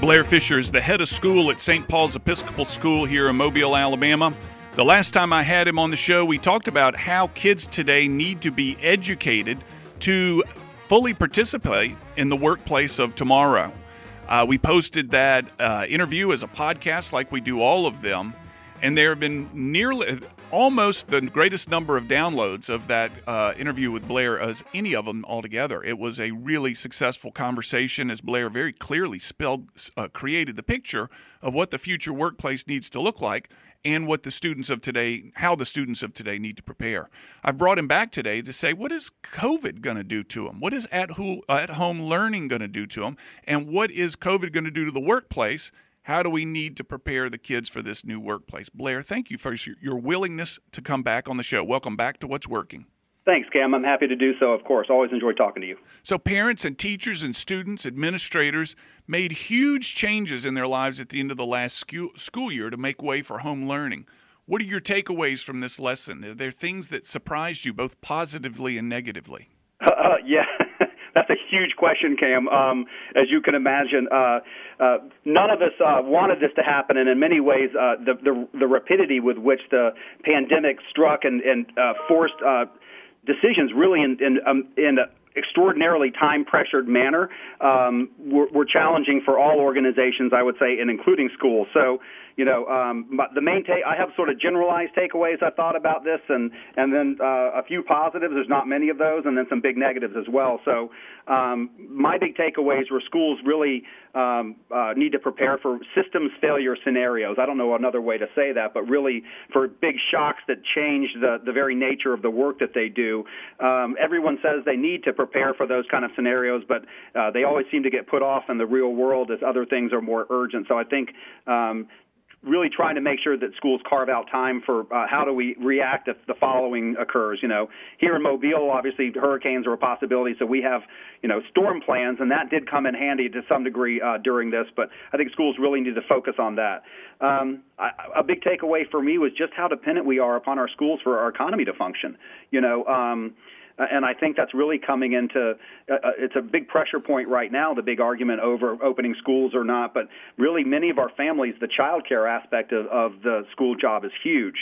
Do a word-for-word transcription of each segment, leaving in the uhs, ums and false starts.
Blair Fisher is the head of school at Saint Paul's Episcopal School here in Mobile, Alabama. The last time I had him on the show, we talked about how kids today need to be educated to fully participate in the workplace of tomorrow. Uh, we posted that uh, interview as a podcast like we do all of them, and there have been nearly almost the greatest number of downloads of that uh, interview with Blair as any of them altogether. It was a really successful conversation as Blair very clearly spelled, uh, created the picture of what the future workplace needs to look like and what the students of today, how the students of today need to prepare. I've brought him back today to say, what is COVID going to do to them? What is at-home at-home learning going to do to them? And what is COVID going to do to the workplace? How do we need to prepare the kids for this new workplace? Blair, thank you for your willingness to come back on the show. Welcome back to What's Working. Thanks, Cam. I'm happy to do so, of course. Always enjoy talking to you. So parents and teachers and students, administrators made huge changes in their lives at the end of the last school year to make way for home learning. What are your takeaways from this lesson? Are there things that surprised you both positively and negatively? Uh, yeah. That's a huge question, Cam. Um, as you can imagine, uh, uh, none of us uh, wanted this to happen, and in many ways, uh, the, the the rapidity with which the pandemic struck and, and uh, forced uh, decisions really in in, um, in a extraordinarily time-pressured manner um, were, were challenging for all organizations, I would say, and including schools. So, you know, um, the main take, I have sort of generalized takeaways I thought about this, and and then uh, a few positives. There's not many of those, and then some big negatives as well. So, um, my big takeaways were schools really um, uh, need to prepare for systems failure scenarios. I don't know another way to say that, but really for big shocks that change the the very nature of the work that they do. Um, everyone says they need to prepare for those kind of scenarios, but uh, they always seem to get put off in the real world as other things are more urgent. So I think um, really trying to make sure that schools carve out time for uh, how do we react if the following occurs. You know, here in Mobile, obviously hurricanes are a possibility, so we have, you know, storm plans, and that did come in handy to some degree uh, during this, but I think schools really need to focus on that. Um, I, a big takeaway for me was just how dependent we are upon our schools for our economy to function. You know, um, and I think that's really coming into uh, – it's a big pressure point right now, the big argument over opening schools or not. But really many of our families, the child care aspect of, of the school job is huge.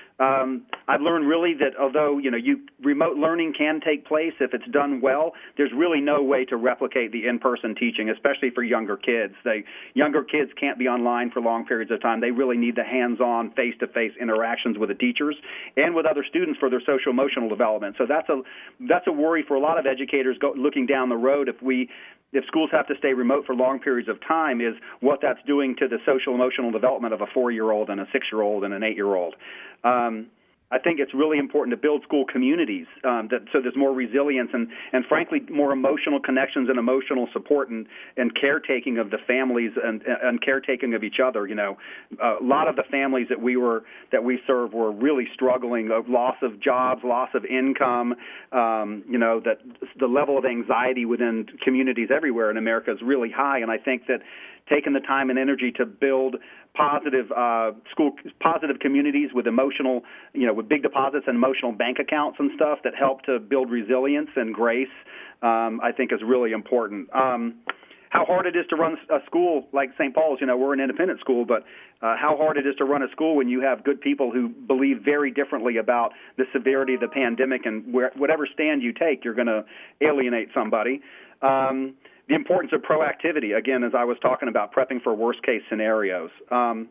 Um, I've learned really that although, you know, you remote learning can take place if it's done well, there's really no way to replicate the in-person teaching, especially for younger kids. They, younger kids can't be online for long periods of time. They really need the hands-on, face-to-face interactions with the teachers and with other students for their social-emotional development. So that's a that's a worry for a lot of educators go, looking down the road if we if schools have to stay remote for long periods of time, is what that's doing to the social emotional development of a four-year-old and a six-year-old and an eight-year-old. Um, I think it's really important to build school communities um, that so there's more resilience and, and frankly, more emotional connections and emotional support and, and caretaking of the families and, and caretaking of each other. You know, a lot of the families that we were that we serve were really struggling, of loss of jobs, loss of income. Um, you know, that the level of anxiety within communities everywhere in America is really high, and I think that taking the time and energy to build positive uh, school, positive communities with emotional, you know, with big deposits and emotional bank accounts and stuff that help to build resilience and grace, um, I think is really important. Um, how hard it is to run a school like Saint Paul's, you know, we're an independent school, but uh, how hard it is to run a school when you have good people who believe very differently about the severity of the pandemic, and where, whatever stand you take, you're going to alienate somebody. Um, The importance of proactivity, again, as I was talking about, prepping for worst-case scenarios. Um,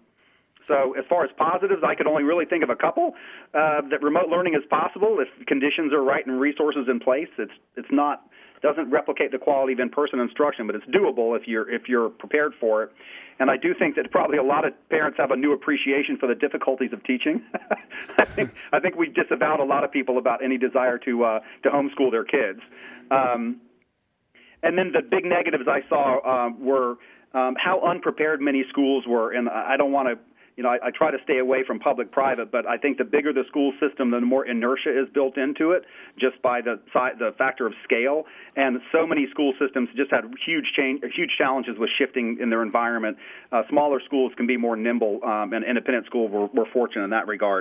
so as far as positives, I could only really think of a couple. Uh, that remote learning is possible if conditions are right and resources in place. It's it's not doesn't replicate the quality of in-person instruction, but it's doable if you're if you're prepared for it. And I do think that probably a lot of parents have a new appreciation for the difficulties of teaching. I think I think we disavowed a lot of people about any desire to uh, to homeschool their kids. Um, And then the big negatives I saw uh, were um, how unprepared many schools were. And I don't want to, you know, I, I try to stay away from public-private, but I think the bigger the school system, the more inertia is built into it, just by the the factor of scale. And so many school systems just had huge change, huge challenges with shifting in their environment. Uh, smaller schools can be more nimble, um, and independent schools were, were fortunate in that regard.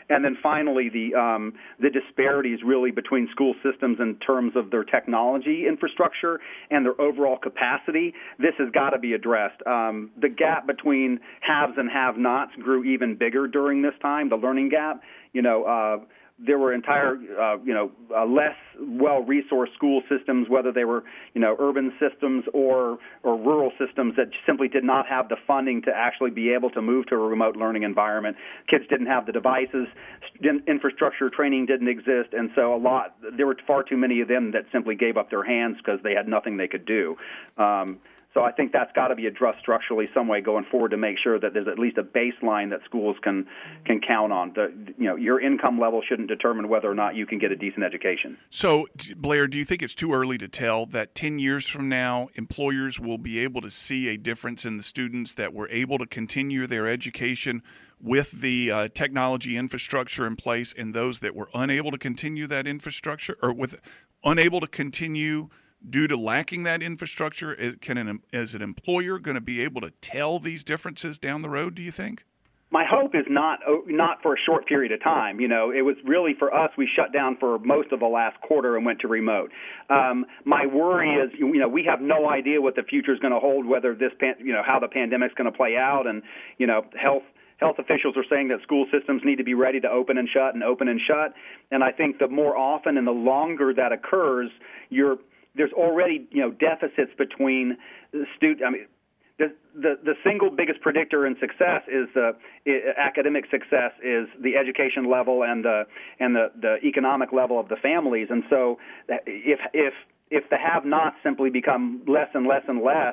And then finally, the um, the disparities really between school systems in terms of their technology infrastructure and their overall capacity. This has got to be addressed. Um, the gap between haves and have-nots grew even bigger during this time, the learning gap. You know, uh, there were entire, uh, you know, uh, less well-resourced school systems, whether they were, you know, urban systems or or rural systems that simply did not have the funding to actually be able to move to a remote learning environment. Kids didn't have the devices, infrastructure training didn't exist, and so a lot, there were far too many of them that simply gave up their hands because they had nothing they could do. Um, So I think that's got to be addressed structurally some way going forward to make sure that there's at least a baseline that schools can can count on. The, you know, your income level shouldn't determine whether or not you can get a decent education. So, Blair, do you think it's too early to tell that ten years from now, employers will be able to see a difference in the students that were able to continue their education with the uh, technology infrastructure in place and those that were unable to continue that infrastructure or with unable to continue due to lacking that infrastructure? Can an, is an employer going to be able to tell these differences down the road, do you think? My hope is not not for a short period of time. You know, it was really for us, we shut down for most of the last quarter and went to remote. Um, my worry is, you know, we have no idea what the future is going to hold, whether this, pan, you know, how the pandemic is going to play out, and, you know, health Health officials are saying that school systems need to be ready to open and shut and open and shut. And I think the more often and the longer that occurs, you're there's already, you know, deficits between the student. I mean, the, the the single biggest predictor in success is the uh, academic success is the education level and the and the, the economic level of the families. And so, if if if the have-nots simply become less and less and less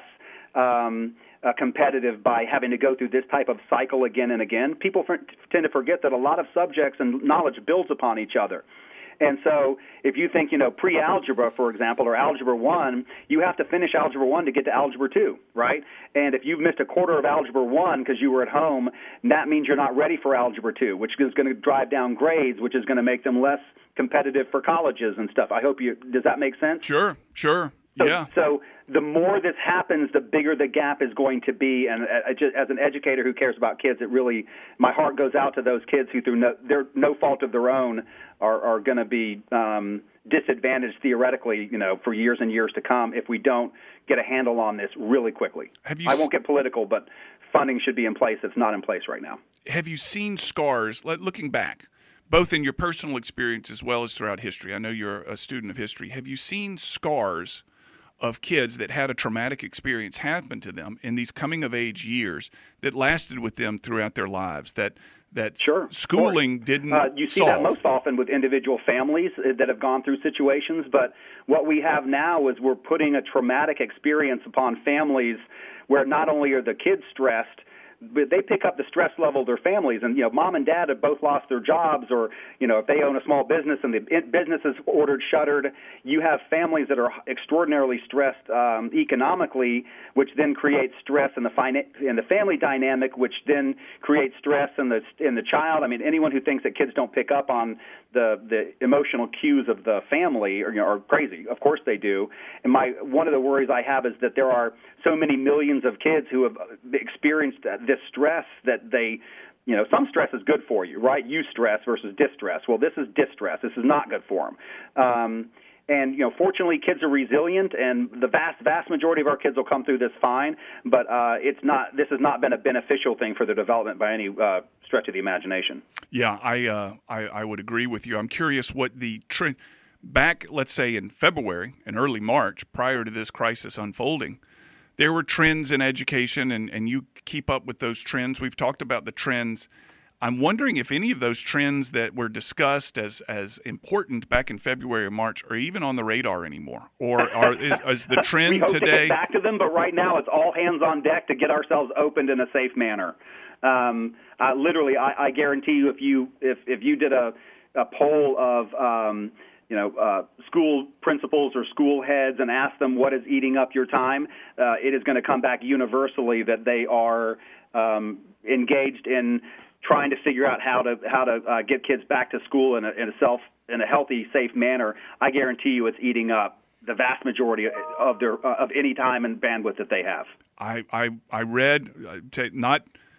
um, uh, competitive by having to go through this type of cycle again and again, people for, tend to forget that a lot of subjects and knowledge builds upon each other. And so if you think, you know, pre-algebra, for example, or algebra one, you have to finish algebra one to get to algebra two, right? And if you've missed a quarter of algebra one because you were at home, that means you're not ready for algebra two, which is going to drive down grades, which is going to make them less competitive for colleges and stuff. I hope you – does that make sense? Sure, sure. So, yeah. So the more this happens, the bigger the gap is going to be. And uh, just, as an educator who cares about kids, it really – my heart goes out to those kids who, through no, their, no fault of their own, are, are going to be um, disadvantaged theoretically, you know, for years and years to come if we don't get a handle on this really quickly. Have you I won't get political, but funding should be in place that's not in place right now. Have you seen scars, looking back, both in your personal experience as well as throughout history? I know you're a student of history. Have you seen scars of kids that had a traumatic experience happen to them in these coming-of-age years that lasted with them throughout their lives, that that sure, schooling didn't uh, you see solve? That most often with individual families that have gone through situations, but what we have now is we're putting a traumatic experience upon families where not only are the kids stressed, but they pick up the stress level of their families. And, you know, mom and dad have both lost their jobs, or, you know, if they own a small business and the business is ordered shuttered, you have families that are extraordinarily stressed um, economically, which then creates stress in the fina- in the family dynamic, which then creates stress in the in the child. I mean, anyone who thinks that kids don't pick up on the the emotional cues of the family are, you know, are crazy. Of course they do. And my one of the worries I have is that there are so many millions of kids who have experienced this stress that they, you know, some stress is good for you, right? Eustress versus distress. Well, this is distress. This is not good for them. Um, and, you know, fortunately, kids are resilient, and the vast, vast majority of our kids will come through this fine. But uh, it's not. This has not been a beneficial thing for their development by any uh, stretch of the imagination. Yeah, I, uh, I I would agree with you. I'm curious what the trend back, let's say in February and early March, prior to this crisis unfolding, there were trends in education, and, and you keep up with those trends. We've talked about the trends. I'm wondering if any of those trends that were discussed as, as important back in February or March are even on the radar anymore, or are, is, is the trend we hope today? to get back to them, but right now it's all hands on deck to get ourselves opened in a safe manner. Um, uh, literally, I, I guarantee you, if you if if you did a, a poll of um, you know, uh, school principals or school heads and ask them what is eating up your time, uh, it is going to come back universally that they are um, engaged in trying to figure out how to how to uh, get kids back to school in a, in a self in a healthy, safe manner. I guarantee you, it's eating up the vast majority of their uh, of any time and bandwidth that they have. I I, I read uh, t- not.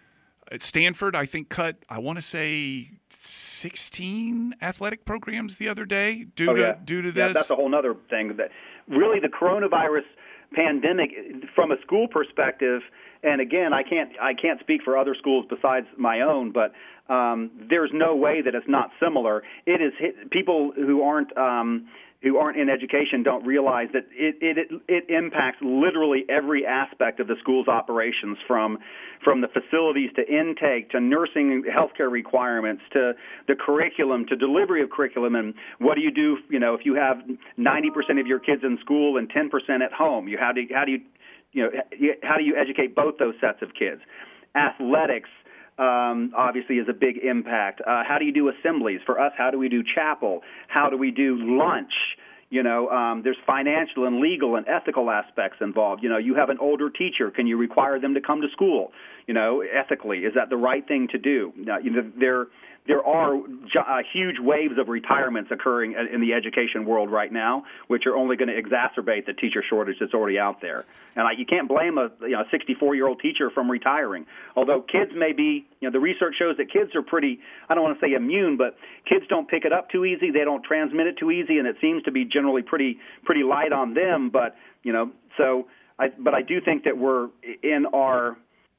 at Stanford, I think, cut, I want to say, sixteen athletic programs the other day due oh, to yeah. due to yeah, this. That's a whole other thing. That really, the coronavirus pandemic, from a school perspective, and again, I can't I can't speak for other schools besides my own, but um, there's no way that it's not similar. It is hit, people who aren't um, who aren't in education don't realize that it, it it impacts literally every aspect of the school's operations, from from the facilities to intake to nursing, healthcare requirements to the curriculum to delivery of curriculum. And what do you do, you know, if you have ninety percent of your kids in school and ten percent at home? You how do you, how do you you know how do you educate both those sets of kids? Athletics. Um, obviously is a big impact. Uh, how do you do assemblies? For us, how do we do chapel? How do we do lunch? You know, um, there's financial and legal and ethical aspects involved. You know, you have an older teacher. Can you require them to come to school? You know, ethically, is that the right thing to do? Now, you know, there there are uh, huge waves of retirements occurring in the education world right now, which are only going to exacerbate the teacher shortage that's already out there. And I, you can't blame a you know sixty-four-year-old teacher from retiring. Although kids may be, you know, the research shows that kids are pretty, I don't want to say immune, but kids don't pick it up too easy. They don't transmit it too easy, and it seems to be generally pretty pretty light on them. But you know, so I, but I do think that we're in our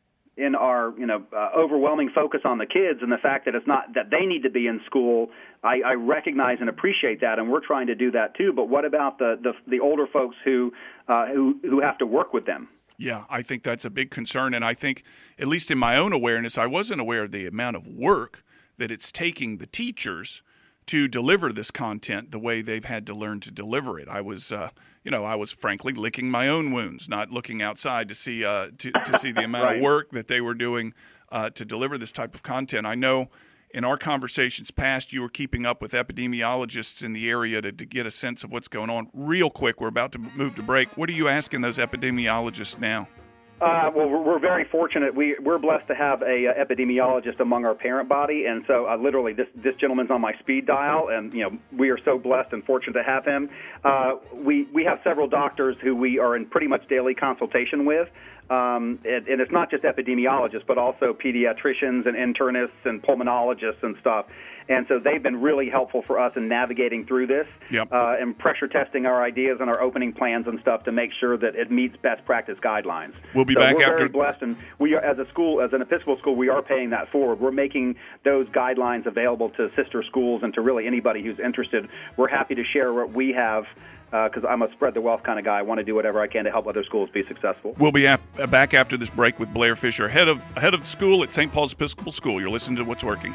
in our, you know, uh, overwhelming focus on the kids and the fact that it's not that they need to be in school. I, I recognize and appreciate that, and we're trying to do that too. But what about the the, the older folks who uh, who who have to work with them? Yeah, I think that's a big concern, and I think, at least in my own awareness, I wasn't aware of the amount of work that it's taking the teachers to deliver this content the way they've had to learn to deliver it. I was, uh, you know, I was frankly licking my own wounds, not looking outside to see uh, to, to see the amount right. of work that they were doing uh, to deliver this type of content. I know in our conversations past, you were keeping up with epidemiologists in the area to, to get a sense of what's going on. Real quick, we're about to move to break. What are you asking those epidemiologists now? Uh, well, we're, we're very fortunate. We, we're blessed to have a uh, epidemiologist among our parent body, and so uh, literally this, this gentleman's on my speed dial, and you know we are so blessed and fortunate to have him. Uh, we, we have several doctors who we are in pretty much daily consultation with. Um, and, and it's not just epidemiologists, but also pediatricians and internists and pulmonologists and stuff. And so they've been really helpful for us in navigating through this yep. uh, and pressure testing our ideas and our opening plans and stuff to make sure that it meets best practice guidelines. We'll be so back we're after. We're very blessed, and we are, as a school, as an Episcopal school, we are paying that forward. We're making those guidelines available to sister schools and to really anybody who's interested. We're happy to share what we have. Because uh, I'm a spread the wealth kind of guy. I want to do whatever I can to help other schools be successful. We'll be ap- back after this break with Blair Fisher, head of head of school at Saint Paul's Episcopal School. You're listening to What's Working.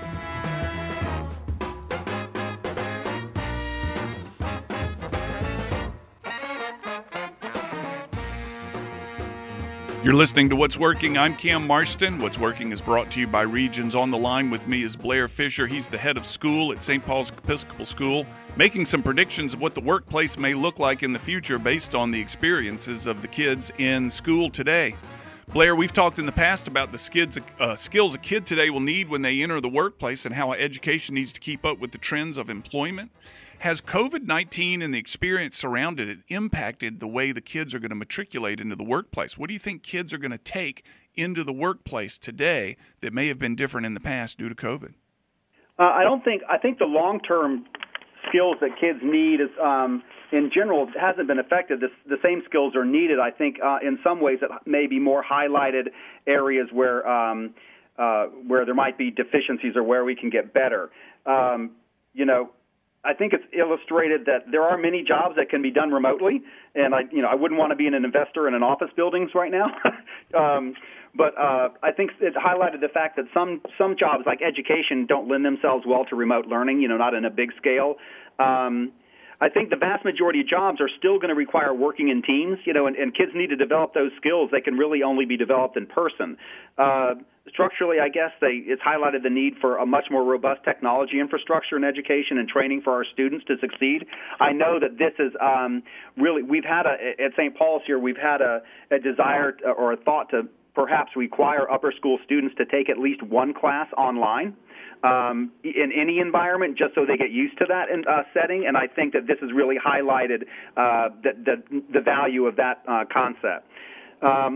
You're listening to What's Working. I'm Cam Marston. What's Working is brought to you by Regions. On the line with me is Blair Fisher. He's the head of school at Saint Paul's Episcopal School, making some predictions of what the workplace may look like in the future based on the experiences of the kids in school today. Blair, we've talked in the past about the skids, uh, skills a kid today will need when they enter the workplace and how education needs to keep up with the trends of employment. Has COVID nineteen and the experience surrounding it impacted the way the kids are going to matriculate into the workplace? What do you think kids are going to take into the workplace today that may have been different in the past due to COVID? Uh, I don't think, I think the long-term skills that kids need is, um, in general, hasn't been affected. The, the same skills are needed. I think uh, in some ways it may be more highlighted areas where, um, uh, where there might be deficiencies or where we can get better. Um, you know, I think it's illustrated that there are many jobs that can be done remotely, and I, you know, I wouldn't want to be an investor in an office buildings right now. um, but uh, I think it highlighted the fact that some some jobs, like education, don't lend themselves well to remote learning. You know, not in a big scale. Um, I think the vast majority of jobs are still going to require working in teams, you know, and, and kids need to develop those skills. They can really only be developed in person. Uh, structurally, I guess they, it's highlighted the need for a much more robust technology infrastructure in education and training for our students to succeed. I know that this is um, really, we've had a, at Saint Paul's here, we've had a, a desire to, or a thought to perhaps require upper school students to take at least one class online. Um, in any environment, just so they get used to that in, uh, setting, and I think that this has really highlighted uh, the, the, the value of that uh, concept. Um,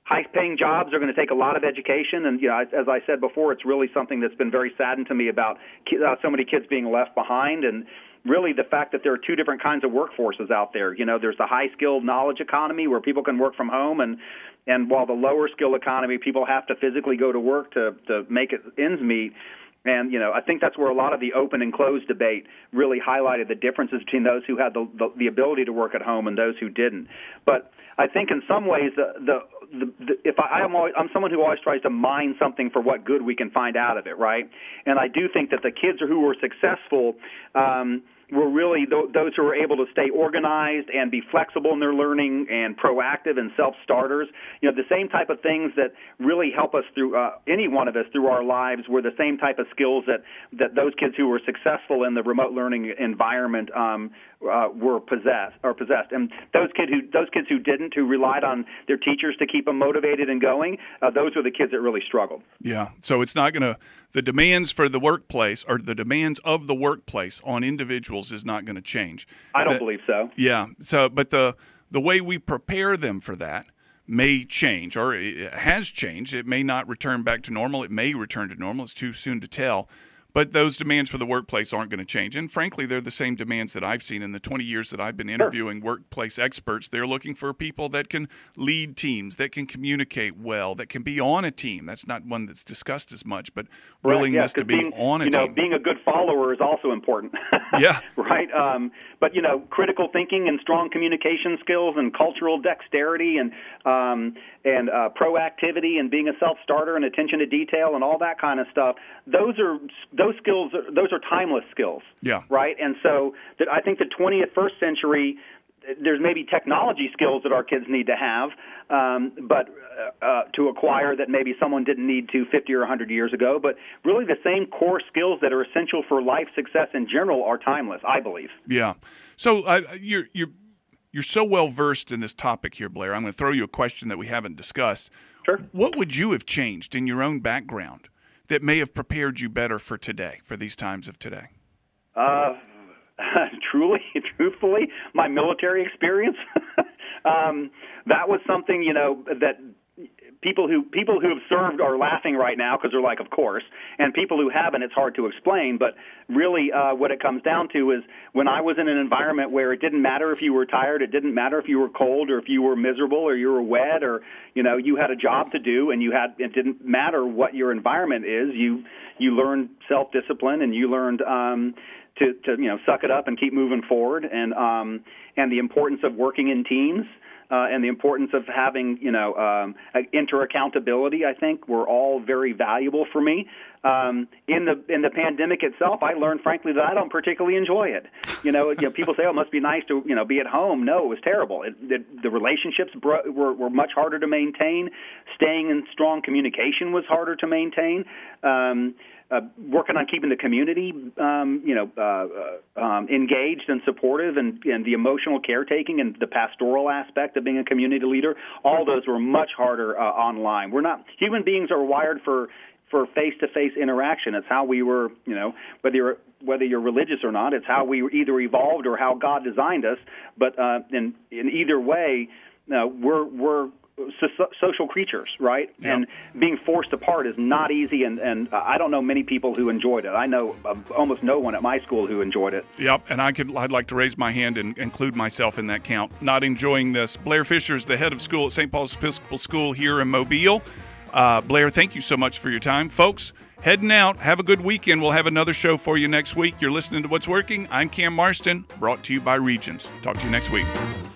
high-paying jobs are going to take a lot of education, and you know, as I said before, it's really something that's been very saddened to me about uh, so many kids being left behind, and really the fact that there are two different kinds of workforces out there. You know, there's the high-skilled knowledge economy where people can work from home, and and while the lower-skill economy, people have to physically go to work to to make it ends meet. And, you know, I think that's where a lot of the open and closed debate really highlighted the differences between those who had the, the, the ability to work at home and those who didn't. But I think in some ways, the, the, the, the if I, I'm, always, I'm someone who always tries to mine something for what good we can find out of it, right? And I do think that the kids who were successful um, were really th- those who were able to stay organized and be flexible in their learning and proactive and self-starters. You know, the same type of things that really help us through, uh, any one of us through our lives were the same type of skills that, that those kids who were successful in the remote learning environment um, uh, were possessed or possessed. And those kids who those kids who didn't, who relied on their teachers to keep them motivated and going, uh, those were the kids that really struggled. Yeah. So it's not going to the demands for the workplace or the demands of the workplace on individuals is not going to change. I don't the, believe so. Yeah. So, but the the way we prepare them for that may change, or it has changed. It may not return back to normal. It may return to normal. It's too soon to tell. But those demands for the workplace aren't going to change. And frankly, they're the same demands that I've seen in the twenty years that I've been interviewing sure. workplace experts. They're looking for people that can lead teams, that can communicate well, that can be on a team. That's not one that's discussed as much, but willingness right, yeah, to be being, on a you team. know, being a good follower is also important. Yeah. Right? Um, but, you know, critical thinking and strong communication skills and cultural dexterity and um, and uh, proactivity and being a self-starter and attention to detail and all that kind of stuff, those are those skills, those are timeless skills. Yeah. Right? And so that I think the twentieth first century, there's maybe technology skills that our kids need to have, um, but uh, to acquire that maybe someone didn't need to fifty or one hundred years ago. But really the same core skills that are essential for life success in general are timeless, I believe. Yeah. So uh, you're, you're, you're so well-versed in this topic here, Blair. I'm going to throw you a question that we haven't discussed. Sure. What would you have changed in your own background that may have prepared you better for today, for these times of today? Uh Truly, truthfully, my military experience, um, that was something, you know, that people who people who have served are laughing right now because they're like, of course, and people who haven't, it's hard to explain. But really uh, what it comes down to is when I was in an environment where it didn't matter if you were tired, it didn't matter if you were cold or if you were miserable or you were wet or, you know, you had a job to do and you had it didn't matter what your environment is. You you learned self-discipline and you learned um, to, to, you know, suck it up and keep moving forward, and um, and the importance of working in teams, uh, and the importance of having, you know, um, inter-accountability, I think, were all very valuable for me. Um, in the in the pandemic itself, I learned, frankly, that I don't particularly enjoy it. You know, you know people say, oh, it must be nice to, you know, be at home. No, it was terrible. It, it, the relationships bro- were, were much harder to maintain. Staying in strong communication was harder to maintain. Um Uh, working on keeping the community, um, you know, uh, um, engaged and supportive, and, and the emotional caretaking and the pastoral aspect of being a community leader, all those were much harder uh, online. We're not human beings are wired for for face-to-face interaction. It's how we were, you know, whether you're whether you're religious or not, it's how we either evolved or how God designed us. But uh, in in either way, uh, we're we're So- social creatures, right? Yep. And being forced apart is not easy, and, and I don't know many people who enjoyed it. I know of almost no one at my school who enjoyed it. Yep, and I could, I'd like to raise my hand and include myself in that count, not enjoying this. Blair Fisher is the head of school at Saint Paul's Episcopal School here in Mobile. Uh, Blair, thank you so much for your time. Folks, heading out. Have a good weekend. We'll have another show for you next week. You're listening to What's Working. I'm Cam Marston, brought to you by Regions. Talk to you next week.